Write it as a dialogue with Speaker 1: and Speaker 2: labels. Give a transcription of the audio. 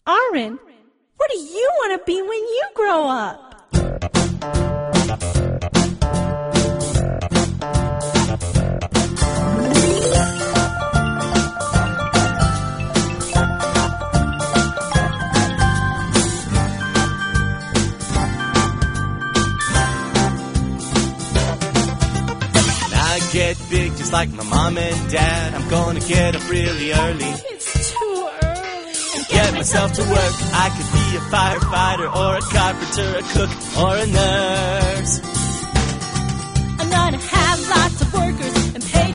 Speaker 1: Aaron, what do you want to be when you grow up?
Speaker 2: Get big just like my mom and dad. I'm gonna get up really early.
Speaker 1: It's too early.
Speaker 2: And get myself to work. I could be a firefighter or a carpenter, a cook or a nurse.
Speaker 1: I'm gonna have lots of workers